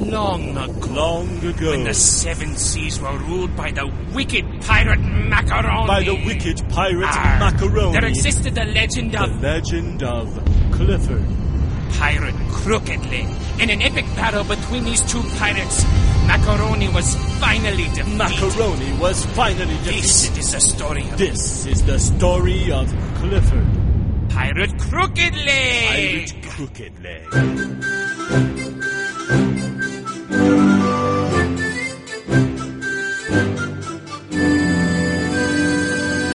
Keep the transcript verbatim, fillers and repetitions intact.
long ago. Long ago. When the seven seas were ruled by the wicked pirate Macaroni. By the wicked pirate Arr, Macaroni. There existed the legend The of... legend of Clifford. Pirate Crooked Leg. In an epic battle between these two pirates, Macaroni was finally defeated. Macaroni was finally defeated. This is the story of... This is the story of Clifford. Pirate Crooked Leg. Pirate Crooked Leg.